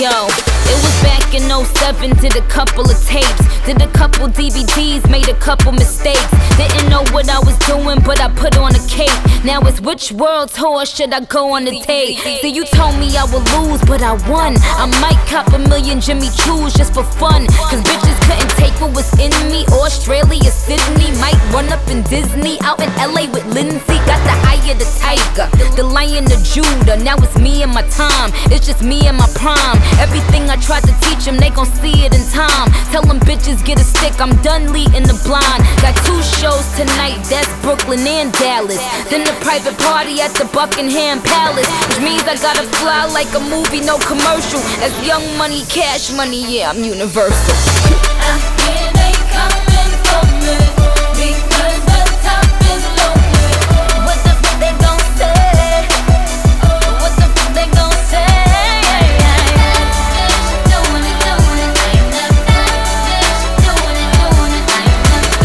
Yo, it was back in '07, did a couple of tapes, did a couple DVDs, made a couple mistakes. Didn't know what I was doing, but I put on a cape. Now it's which world tour should I go on a date? See, you told me I would lose, but I won. I might cop a million Jimmy Choos just for fun, cause bitches couldn't take what was in me. Australia, Sydney, might run up in Disney. Out in LA with Lindsay, got the eye of the tiger, the lion of Judah. Now it's me and my time, it's just me and my prime. Everything I tried to teach them, they gon' see it in time. Tell them bitches get a stick, I'm done leading the blind. Got 2 shows tonight, that's Brooklyn and Dallas. Then the private party at the Buckingham Palace, which means I gotta fly like a movie, no commercial. That's Young Money, Cash Money, yeah, I'm universal. I hear they coming for me, because the top is lonely. What the fuck they gon' say? What the fuck they gon' say? Doing it, ain't nothing. Doing it, ain't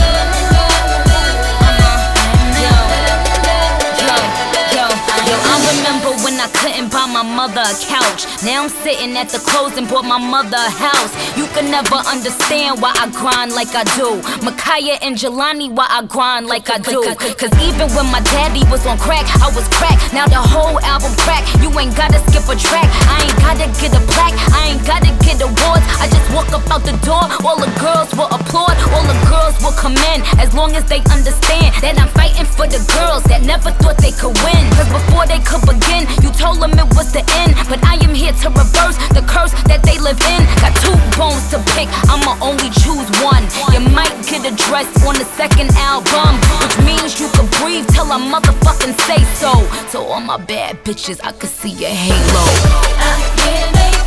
nothing. Yo, I remember when I couldn't buy my mother a couch. Now I'm sitting at the clothes and bought my mother a house. You can never understand why I grind like I do. Micaiah and Jelani, why I grind like I do. Cause even when my daddy was on crack, I was crack. Now the whole album crack. You ain't gotta skip a track, I ain't gotta get a plaque, I ain't gotta get awards. I just walk up out the door, all the girls will applaud, all the girls will come in, as long as they understand that I'm fighting for the girls that never thought they could win. Cause before they could begin, you told them it was the end, but I am here to reverse the curse that they live in. Got 2 bones to pick, I'ma only choose one. You might get a dress on the 2nd album, which means you can breathe till I motherfucking say so. So all my bad bitches, I could see your halo. I hear they